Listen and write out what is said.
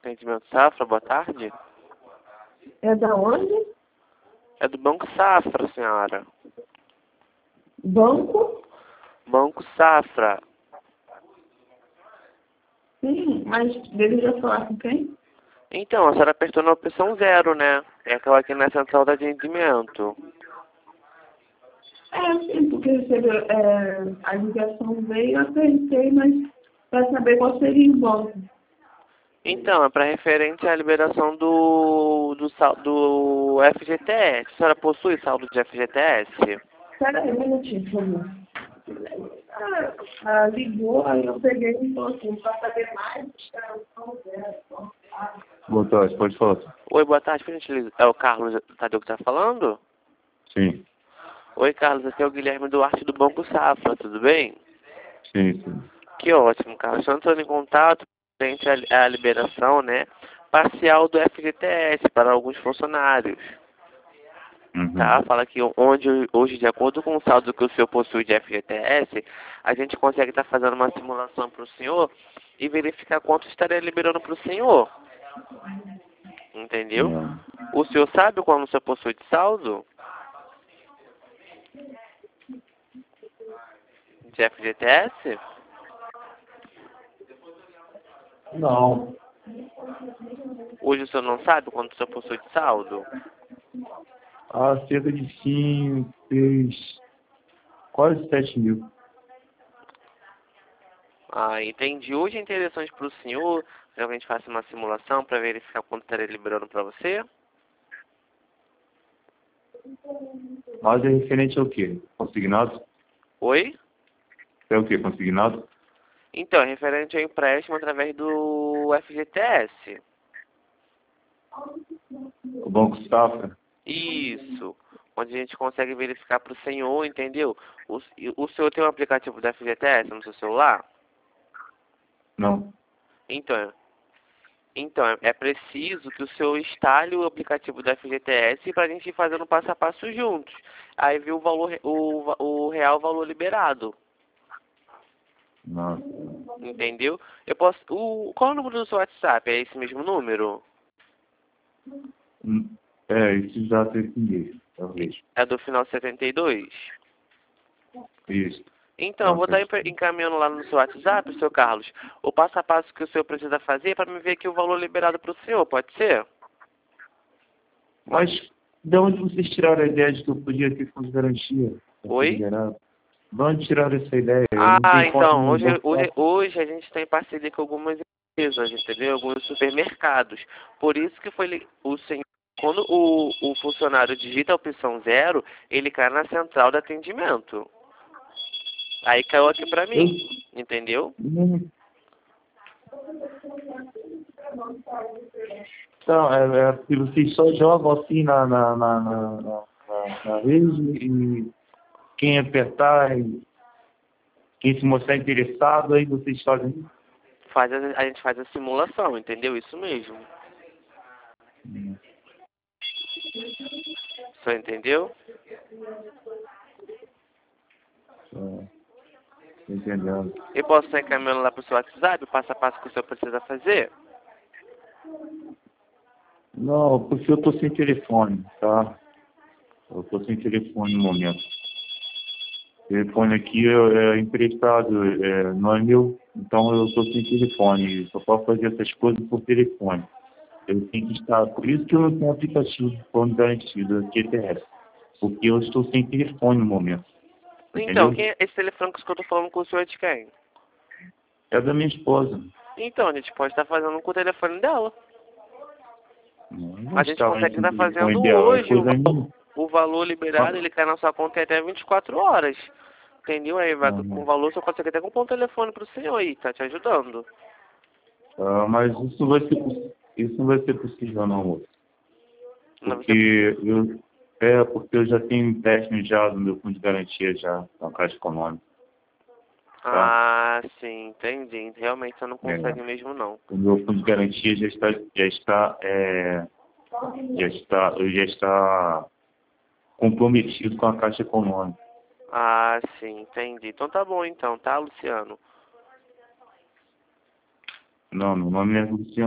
Atendimento Safra, boa tarde. É da onde? É do Banco Safra, senhora. Banco? Banco Safra. Sim, mas deveria falar com quem? Então, a senhora apertou na opção 0, né? É aquela aqui na central de atendimento. Sim, porque recebeu, a ligação veio, eu apertei, mas para saber qual seria o banco. Então, é para referente à liberação do FGTS. A senhora possui saldo de FGTS? Espera aí um minutinho, por favor. Ligou, aí eu peguei e falou assim, para saber mais, Boa tarde, pode falar. Oi, boa tarde, por gentileza. É o Carlos Tadeu que está falando? Sim, Oi, Carlos, aqui é o Guilherme Duarte do Banco Safra, tudo bem? sim, sim. Que ótimo, Carlos. Estou entrando em contato frente à liberação, né, parcial do FGTS para alguns funcionários. Tá? Fala que hoje, de acordo com o saldo que o senhor possui de FGTS, a gente consegue estar fazendo uma simulação para o senhor e verificar quanto estaria liberando para o senhor. Entendeu? Não. O senhor sabe quanto o senhor possui de saldo? De FGTS? Não. Hoje o senhor não sabe quanto o senhor possui de saldo? Há cerca de 5, 6, quase 7 mil. Ah, entendi. Hoje é interessante para o senhor que a gente faça uma simulação para verificar quanto estaria liberando para você? Mas é referente ao quê? Consignado? Oi? É o quê? Consignado? Então, é referente ao empréstimo através do FGTS. O Banco Safra? Isso. Onde a gente consegue verificar para o senhor, entendeu? O senhor tem um aplicativo do FGTS no seu celular? Não. Então é preciso que o senhor instale o aplicativo do FGTS para a gente ir fazendo passo a passo juntos. Aí vê o valor, o real valor liberado. Não. Entendeu? Eu posso. Qual é o número do seu WhatsApp? É esse mesmo número? Isso já teve ninguém, talvez. É do final 72? Isso. Então, eu vou estar encaminhando lá no seu WhatsApp, seu Carlos, o passo a passo que o senhor precisa fazer para me ver aqui o valor liberado para o senhor, pode ser? Mas de onde vocês tiraram a ideia de que eu podia ter fundo de garantia? Oi? De onde tiraram essa ideia? Eu não Ah, tenho conta então, no Banco Safra. hoje a gente tem parceria com algumas empresas, entendeu? Alguns supermercados. Por isso que foi o senhor, quando o funcionário digita a opção 0, ele cai na central de atendimento. Aí caiu aqui pra mim, entendeu? Então, que vocês só jogam assim na rede e quem apertar, quem se mostrar interessado, aí vocês fazem isso? A gente faz a simulação, entendeu? Isso mesmo. Só entendeu? Entendendo. Eu posso estar encaminhando lá pro seu WhatsApp, o passo a passo que o senhor precisa fazer? Não, porque eu tô sem telefone, tá? Eu tô sem telefone no momento. O telefone aqui é emprestado, não é meu, então eu tô sem telefone. Só posso fazer essas coisas por telefone. Eu tenho que estar. Por isso que eu não tenho aplicativo de fone garantido aqui QTS. Porque eu estou sem telefone no momento. Então, Entendeu? esse telefone que eu estou falando com o senhor é de quem? É da minha esposa. Então, a gente pode estar fazendo com o telefone dela. Não A gente estava consegue sem estar telefone fazendo dela, é hoje coisa minha. o valor liberado, ele cai na sua conta em até 24 horas. Entendeu? Aí vai, com o valor você consegue até comprar um telefone pro senhor aí, tá te ajudando. Mas isso não vai ser possível não, moço. Não vai ser Porque eu já tenho empréstimo já do meu fundo de garantia já na Caixa Econômica. Tá? Ah, sim, entendi. Realmente você não consegue mesmo não. O meu fundo de garantia já está comprometido com a Caixa Econômica. Ah, sim, entendi. Então tá bom então, tá, Luciano? Não, meu nome é Luciano.